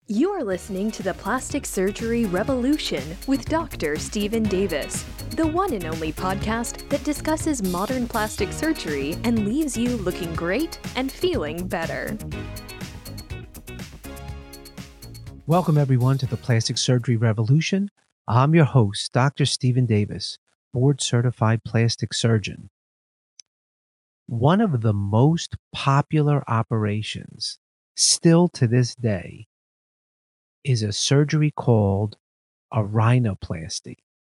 You are listening to the Plastic Surgery Revolution with Dr. Stephen Davis, the one and only podcast that discusses modern plastic surgery and leaves you looking great and feeling better. Welcome, everyone, to the Plastic Surgery Revolution. I'm your host, Dr. Stephen Davis, board-certified plastic surgeon. One of the most popular operations, still to this day, is a surgery called a rhinoplasty.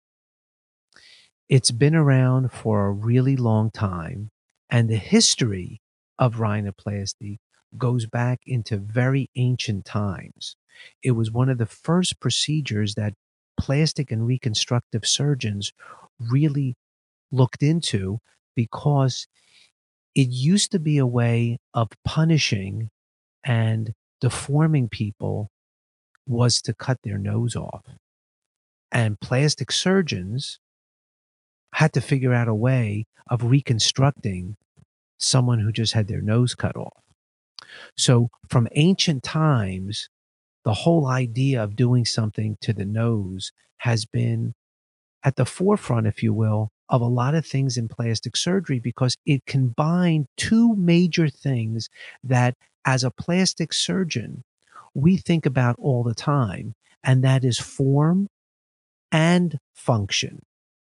It's been around for a really long time, and the history of rhinoplasty goes back into very ancient times. It was one of the first procedures that plastic and reconstructive surgeons really looked into because it used to be a way of punishing and deforming people was to cut their nose off. And plastic surgeons had to figure out a way of reconstructing someone who just had their nose cut off. So from ancient times, the whole idea of doing something to the nose has been at the forefront, if you will, of a lot of things in plastic surgery because it combined two major things that as a plastic surgeon, we think about all the time, and that is form and function.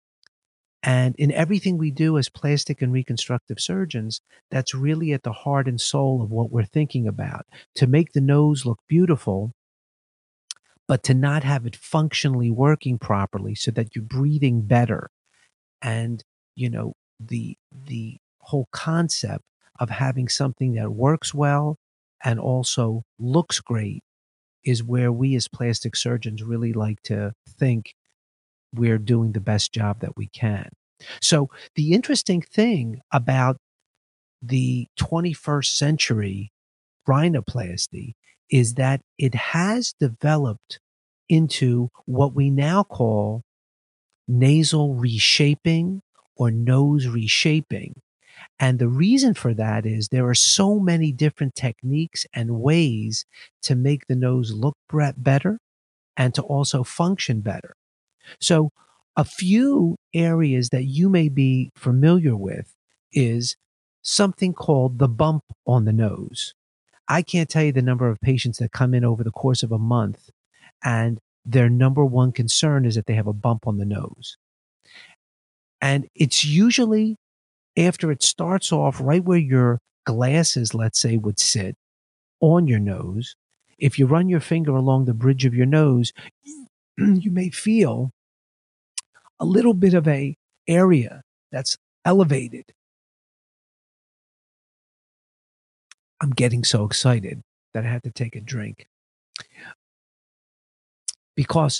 And in everything we do as plastic and reconstructive surgeons, that's really at the heart and soul of what we're thinking about. To make the nose look beautiful, but to not have it functionally working properly so that you're breathing better. And, you know, the whole concept of having something that works well and also looks great is where we as plastic surgeons really like to think we're doing the best job that we can. So the interesting thing about the 21st century rhinoplasty is that it has developed into what we now call nasal reshaping or nose reshaping. And the reason for that is there are so many different techniques and ways to make the nose look better and to also function better. So a few areas that you may be familiar with is something called the bump on the nose. I can't tell you the number of patients that come in over the course of a month and their number one concern is that they have a bump on the nose. And it's usually after it starts off right where your glasses, let's say, would sit on your nose. If you run your finger along the bridge of your nose, you may feel a little bit of a area that's elevated. I'm getting so excited that I had to take a drink because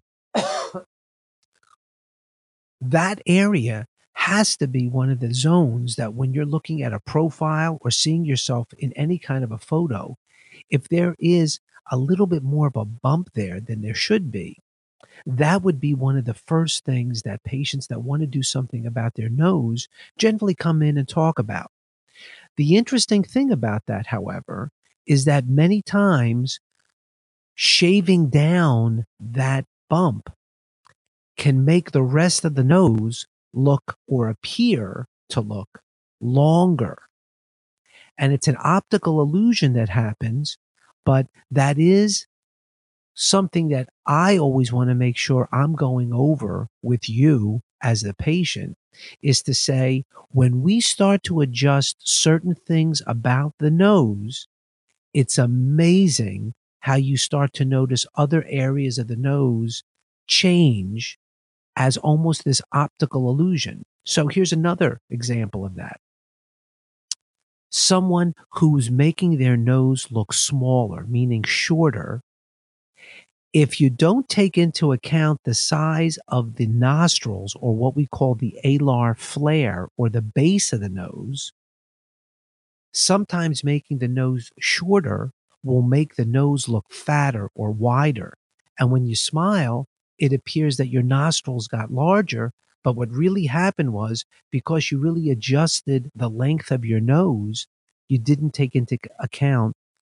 that area has to be one of the zones that when you're looking at a profile or seeing yourself in any kind of a photo, if there is a little bit more of a bump there than there should be, that would be one of the first things that patients that want to do something about their nose generally come in and talk about. The interesting thing about that, however, is that many times shaving down that bump can make the rest of the nose look or appear to look longer. And it's an optical illusion that happens, but that is something that I always want to make sure I'm going over with you as the patient is to say, when we start to adjust certain things about the nose, it's amazing how you start to notice other areas of the nose change as almost this optical illusion. So here's another example of that. Someone who's making their nose look smaller, meaning shorter, if you don't take into account the size of the nostrils or what we call the alar flare or the base of the nose, sometimes making the nose shorter will make the nose look fatter or wider. And when you smile, it appears that your nostrils got larger. But what really happened was because you really adjusted the length of your nose, you didn't take into account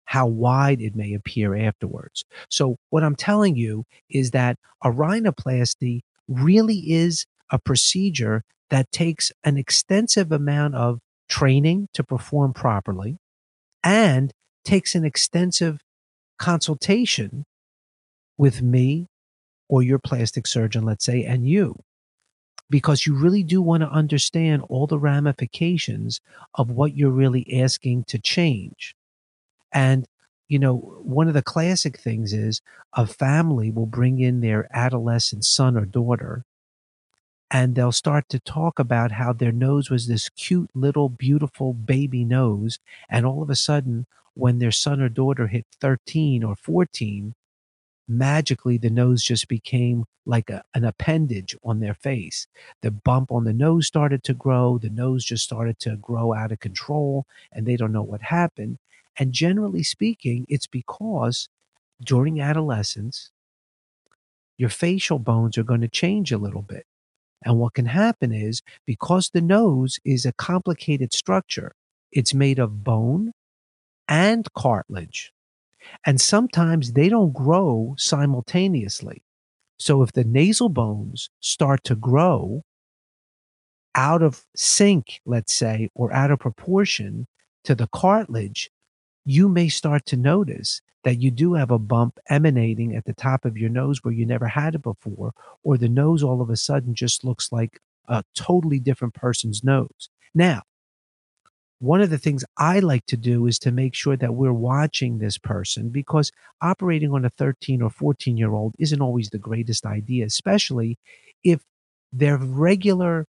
how wide it may appear afterwards. So what I'm telling you is that a rhinoplasty really is a procedure that takes an extensive amount of training to perform properly and takes an extensive consultation with me or your plastic surgeon, let's say, and you, because you really do want to understand all the ramifications of what you're really asking to change. And, one of the classic things is a family will bring in their adolescent son or daughter, and they'll start to talk about how their nose was this cute little beautiful baby nose. And all of a sudden, when their son or daughter hit 13 or 14, magically the nose just became like an appendage on their face. The bump on the nose started to grow. The nose just started to grow out of control, and they don't know what happened. And generally speaking, it's because during adolescence, your facial bones are going to change a little bit. And what can happen is, because the nose is a complicated structure, it's made of bone and cartilage. And sometimes they don't grow simultaneously. So if the nasal bones start to grow out of sync, let's say, or out of proportion to the cartilage, you may start to notice that you do have a bump emanating at the top of your nose where you never had it before, or the nose all of a sudden just looks like a totally different person's nose. Now, one of the things I like to do is to make sure that we're watching this person, because operating on a 13 or 14-year-old isn't always the greatest idea, especially if their regular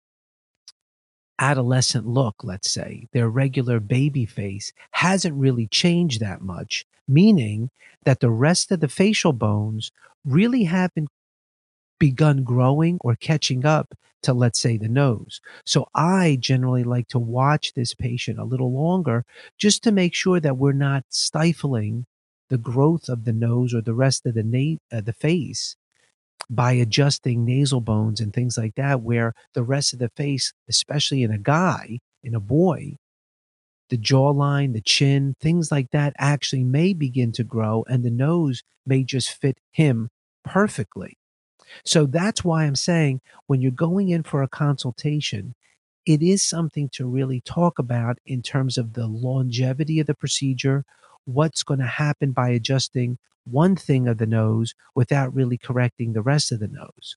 adolescent look, let's say, their regular baby face hasn't really changed that much, meaning that the rest of the facial bones really haven't begun growing or catching up to, let's say, the nose. So I generally like to watch this patient a little longer, just to make sure that we're not stifling the growth of the nose or the rest of the face by adjusting nasal bones and things like that, where the rest of the face, especially in a guy, in a boy, the jawline, the chin, things like that actually may begin to grow, and the nose may just fit him perfectly. So that's why I'm saying, when you're going in for a consultation, it is something to really talk about in terms of the longevity of the procedure, what's going to happen by adjusting one thing of the nose without really correcting the rest of the nose.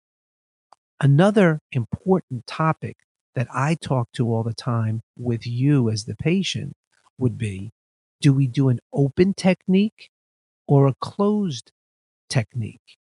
Another important topic that I talk to all the time with you as the patient would be, do we do an open technique or a closed technique?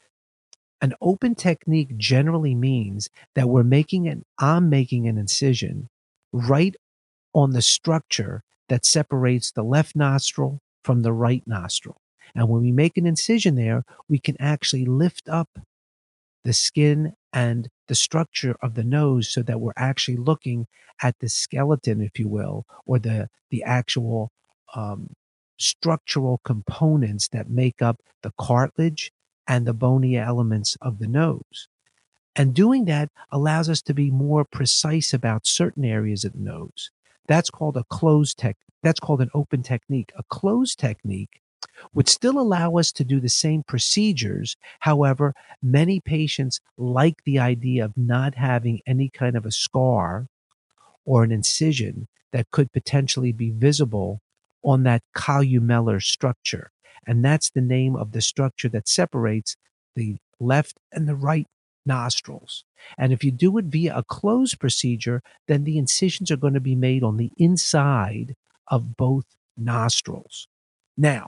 An open technique generally means that I'm making an incision right on the structure that separates the left nostril from the right nostril. And when we make an incision there, we can actually lift up the skin and the structure of the nose, so that we're actually looking at the skeleton, if you will, or the actual um, structural components that make up the cartilage and the bony elements of the nose. And doing that allows us to be more precise about certain areas of the nose. That's called that's called an open technique. A closed technique would still allow us to do the same procedures. However, many patients like the idea of not having any kind of a scar or an incision that could potentially be visible on that columellar structure. And that's the name of the structure that separates the left and the right nostrils. And if you do it via a closed procedure, then the incisions are going to be made on the inside of both nostrils. Now,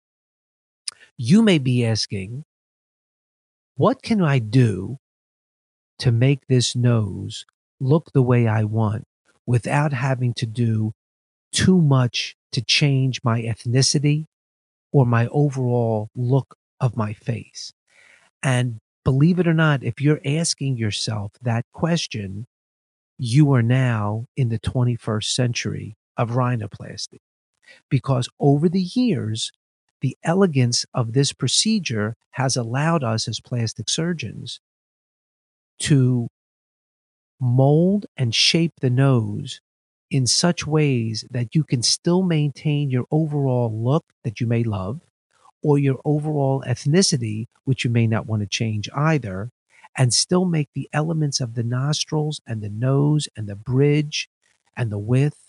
you may be asking, what can I do to make this nose look the way I want without having to do too much to change my ethnicity or my overall look of my face? And believe it or not, if you're asking yourself that question, you are now in the 21st century of rhinoplasty. Because over the years, the elegance of this procedure has allowed us as plastic surgeons to mold and shape the nose in such ways that you can still maintain your overall look that you may love, or your overall ethnicity, which you may not want to change either, and still make the elements of the nostrils and the nose and the bridge and the width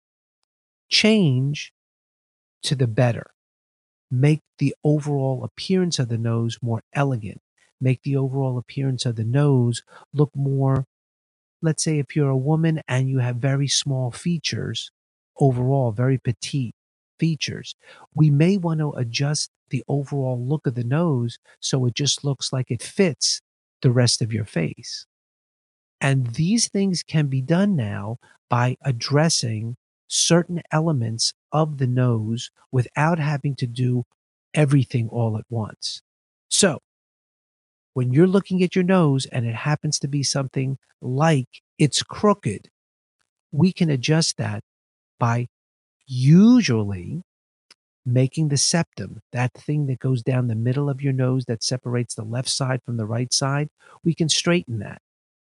change to the better. Make the overall appearance of the nose more elegant. Make the overall appearance of the nose look more, let's say if you're a woman and you have very small features, overall, very petite features, we may want to adjust the overall look of the nose so it just looks like it fits the rest of your face. And these things can be done now by addressing certain elements of the nose without having to do everything all at once. So, when you're looking at your nose and it happens to be something like it's crooked, we can adjust that by usually making the septum, that thing that goes down the middle of your nose that separates the left side from the right side, we can straighten that.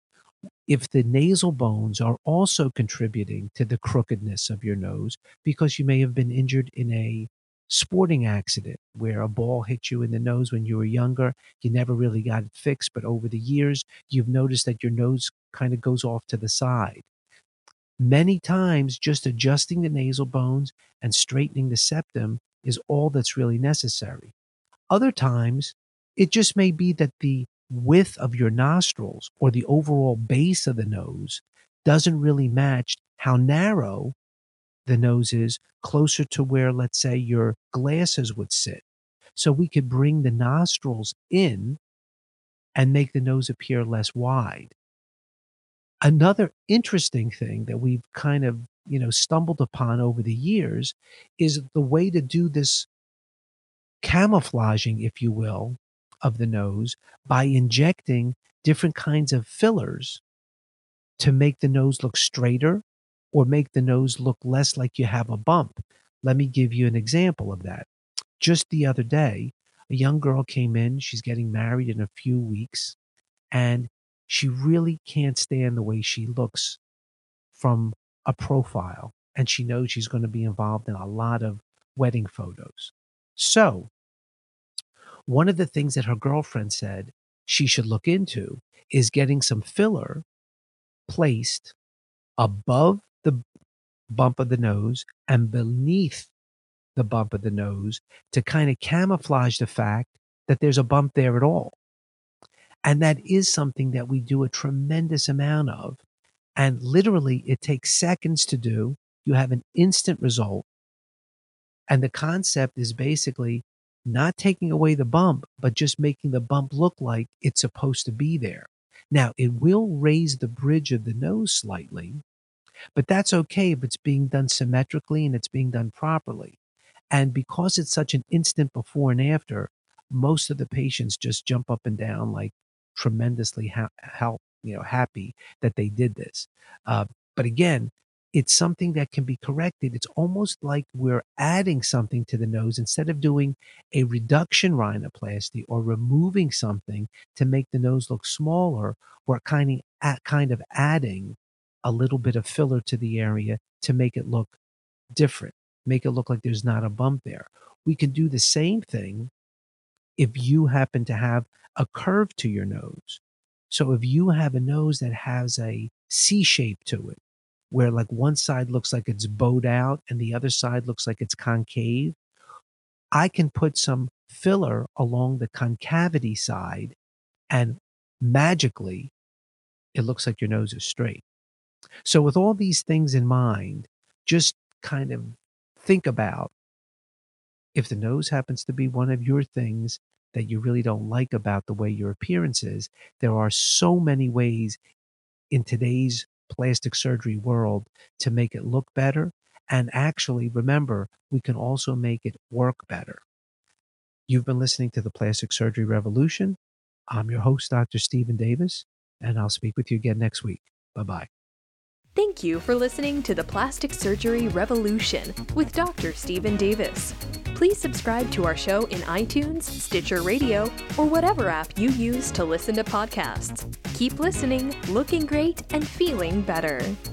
If the nasal bones are also contributing to the crookedness of your nose because you may have been injured in a sporting accident where a ball hit you in the nose when you were younger, you never really got it fixed, but over the years, you've noticed that your nose kind of goes off to the side. Many times, just adjusting the nasal bones and straightening the septum is all that's really necessary. Other times, it just may be that the width of your nostrils or the overall base of the nose doesn't really match how narrow the nose is closer to where, let's say, your glasses would sit. So we could bring the nostrils in and make the nose appear less wide. Another interesting thing that we've kind of, stumbled upon over the years is the way to do this camouflaging, if you will, of the nose by injecting different kinds of fillers to make the nose look straighter or make the nose look less like you have a bump. Let me give you an example of that. Just the other day, a young girl came in. She's getting married in a few weeks, and she really can't stand the way she looks from a profile. And she knows she's going to be involved in a lot of wedding photos. So one of the things that her girlfriend said she should look into is getting some filler placed above the bump of the nose and beneath the bump of the nose to kind of camouflage the fact that there's a bump there at all. And that is something that we do a tremendous amount of. And literally, it takes seconds to do. You have an instant result. And the concept is basically not taking away the bump, but just making the bump look like it's supposed to be there. Now, it will raise the bridge of the nose slightly, but that's okay if it's being done symmetrically and it's being done properly. And because it's such an instant before and after, most of the patients just jump up and down like tremendously happy that they did this. But again, it's something that can be corrected. It's almost like we're adding something to the nose instead of doing a reduction rhinoplasty or removing something to make the nose look smaller. We're kind of adding a little bit of filler to the area to make it look different, make it look like there's not a bump there. We can do the same thing if you happen to have a curve to your nose. So if you have a nose that has a C shape to it, where like one side looks like it's bowed out and the other side looks like it's concave, I can put some filler along the concavity side and magically it looks like your nose is straight. So with all these things in mind, just kind of think about if the nose happens to be one of your things that you really don't like about the way your appearance is. There are so many ways in today's plastic surgery world to make it look better. And actually, remember, we can also make it work better. You've been listening to the Plastic Surgery Revolution. I'm your host, Dr. Stephen Davis, and I'll speak with you again next week. Bye-bye. Thank you for listening to the Plastic Surgery Revolution with Dr. Stephen Davis. Please subscribe to our show in iTunes, Stitcher Radio, or whatever app you use to listen to podcasts. Keep listening, looking great, and feeling better.